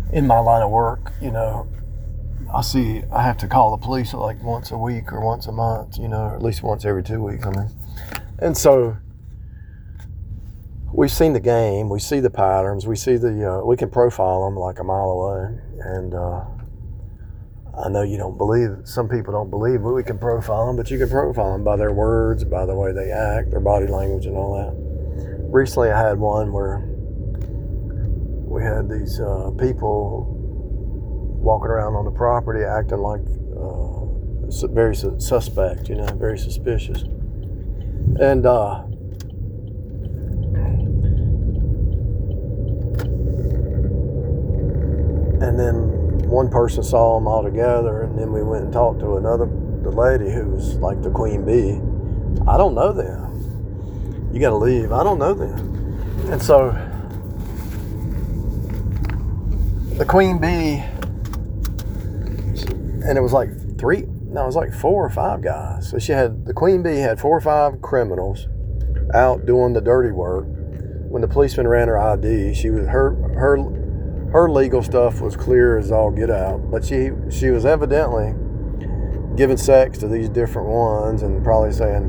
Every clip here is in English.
in my line of work, I have to call the police like once a week or once a month, or at least once every 2 weeks. And so we've seen the game, we see the patterns, we see we can profile them like a mile away. And I know some people don't believe we can profile them, but you can profile them by their words, by the way they act, their body language and all that. Recently I had one where we had these people walking around on the property acting like very suspect, very suspicious. And then one person saw them all together, and then we went and talked to the lady who was like the queen bee. I don't know them. You got to leave. I don't know them. And so the queen bee, and it was like 4 or 5 guys. So the queen bee had 4 or 5 criminals out doing the dirty work. When the policeman ran her ID, her legal stuff was clear as all get out, but she was evidently giving sex to these different ones and probably saying,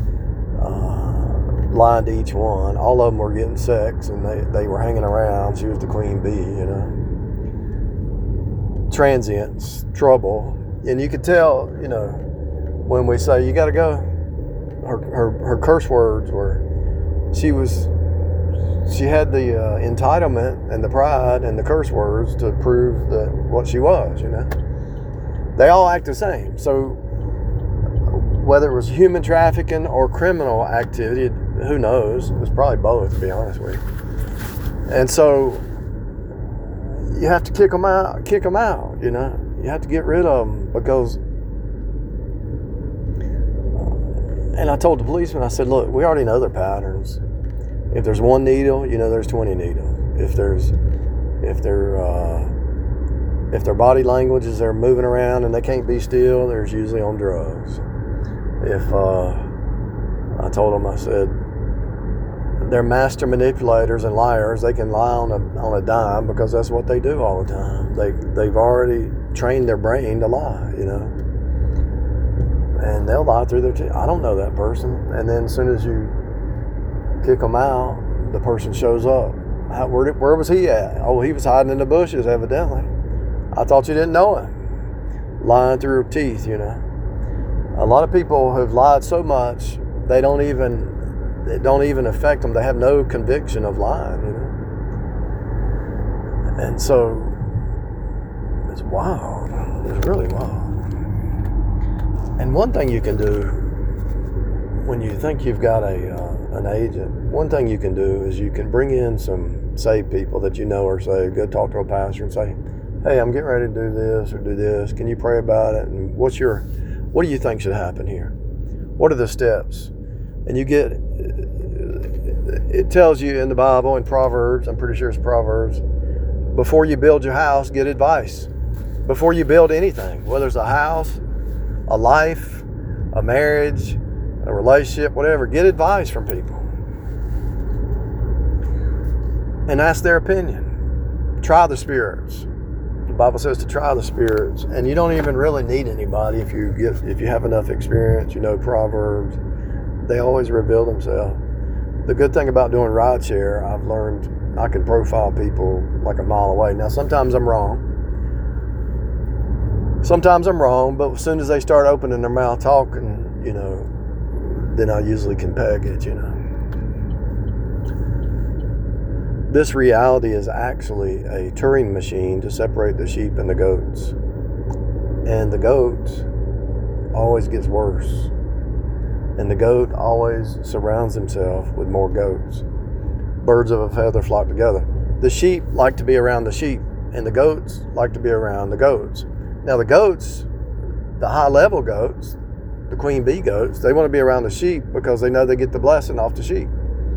lying to each one. All of them were getting sex and they were hanging around. She was the queen bee, transients, trouble. And you could tell, when we say you got to go, her curse words were, she had the entitlement and the pride and the curse words to prove what she was, They all act the same. So whether it was human trafficking or criminal activity, who knows? It was probably both, to be honest with you. And so you have to kick them out, You have to get rid of them because... And I told the policeman, I said, look, we already know their patterns. If there's one needle, there's 20 needles. If their body language is they're moving around and they can't be still, they're usually on drugs. I told them, I said, they're master manipulators and liars. They can lie on a dime because that's what they do all the time. They've already trained their brain to lie, and they'll lie through their teeth. I don't know that person. And then as soon as you kick them out, the person shows up. Where was he at? Oh, he was hiding in the bushes, evidently. I thought you didn't know him. Lying through her teeth, A lot of people have lied so much, it don't even affect them. They have no conviction of lying, And so, it's wild. It's really wild. And one thing you can do when you think you've got an agent, one thing you can do is you can bring in some saved people that are saved. Go talk to a pastor and say, hey, I'm getting ready to do this or do this. Can you pray about it? And what do you think should happen here? What are the steps? And it tells you in the Bible, in Proverbs, I'm pretty sure it's Proverbs, before you build your house, get advice. Before you build anything, whether it's a house, a life, a marriage, a relationship, whatever, get advice from people. And ask their opinion. Try the spirits. The Bible says to try the spirits. And you don't even really need anybody if you have enough experience, Proverbs. They always reveal themselves. The good thing about doing rideshare, I've learned I can profile people like a mile away. Now, sometimes I'm wrong. But as soon as they start opening their mouth talking, then I usually can peg it, This reality is actually a Turing machine to separate the sheep and the goats. And the goat always gets worse. And the goat always surrounds himself with more goats. Birds of a feather flock together. The sheep like to be around the sheep, and the goats like to be around the goats. Now the goats, the high-level goats, the queen bee goats, they want to be around the sheep because they know they get the blessing off the sheep.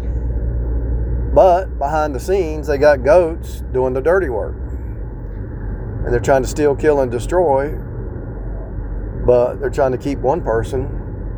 But behind the scenes, they got goats doing the dirty work. And they're trying to steal, kill, and destroy, but they're trying to keep one person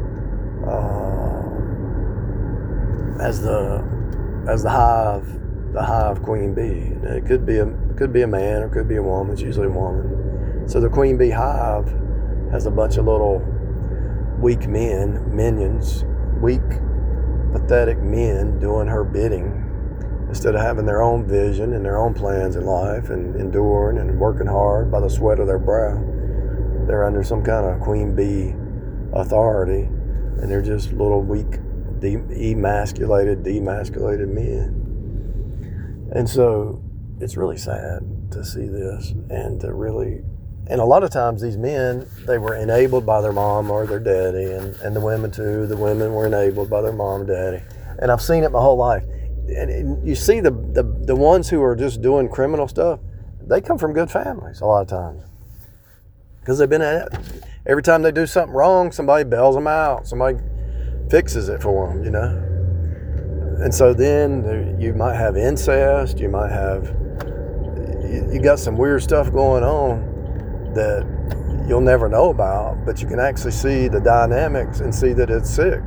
as the the hive queen bee. And it could be a man or could be a woman. It's usually a woman. So the queen bee hive has a bunch of little weak minions, weak, pathetic men doing her bidding instead of having their own vision and their own plans in life and enduring and working hard by the sweat of their brow. They're under some kind of queen bee authority, and they're just little weak, demasculated men. And so it's really sad to see this, and a lot of times these men, they were enabled by their mom or their daddy, and the women too. The women were enabled by their mom and daddy. And I've seen it my whole life. And you see the ones who are just doing criminal stuff, they come from good families a lot of times. Because they've been at it. Every time they do something wrong, somebody bails them out. Somebody fixes it for them, And so then you might have incest. You might have, you got some weird stuff going on that you'll never know about, but you can actually see the dynamics and see that it's sick.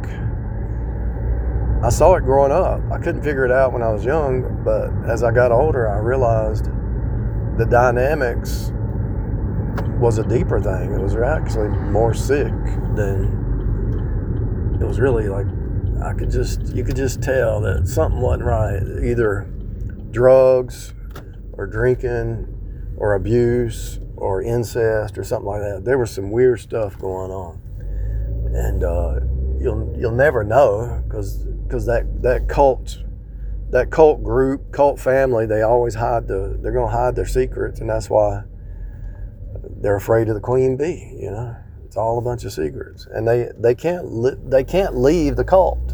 I saw it growing up. I couldn't figure it out when I was young, but as I got older, I realized the dynamics was a deeper thing. It was actually more sick than, it was really like, you could just tell that something wasn't right. Either drugs or drinking or abuse or incest or something like that. There was some weird stuff going on. And you'll never know because that cult group, cult family, they always they're going to hide their secrets, and that's why they're afraid of the queen bee. It's all a bunch of secrets, and they can't leave the cult.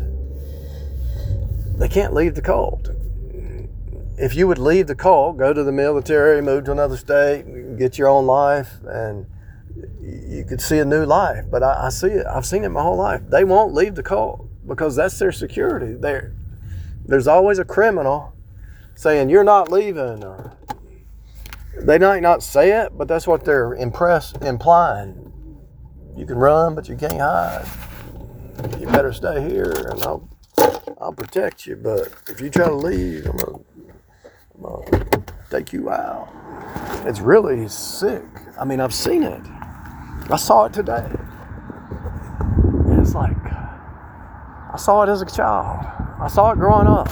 They can't leave the cult. If you would leave the cult, go to the military, move to another state, get your own life, and you could see a new life. But I see it. I've seen it my whole life. They won't leave the cult because that's their security. There's always a criminal saying, "You're not leaving," or they might not say it, but that's what they're implying. You can run, but you can't hide. You better stay here, and I'll protect you. But if you try to leave, I'm gonna take you out. It's really sick. I mean, I've seen it. I saw it today. And it's like, I saw it as a child. I saw it growing up.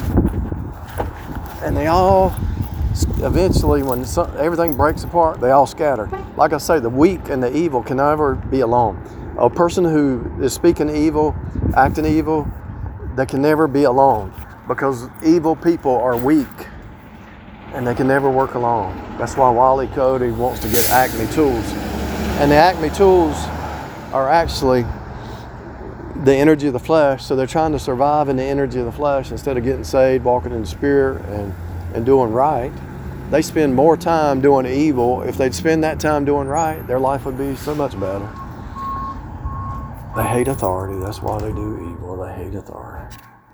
And they all, eventually, when everything breaks apart, they all scatter. Like I say, the weak and the evil can never be alone. A person who is speaking evil, acting evil, they can never be alone. Because evil people are weak. And they can never work alone. That's why Wally Cody wants to get Acme tools. And the Acme tools are actually the energy of the flesh. So they're trying to survive in the energy of the flesh instead of getting saved, walking in the spirit, and doing right. They spend more time doing evil. If they'd spend that time doing right, their life would be so much better. They hate authority. That's why they do evil. They hate authority.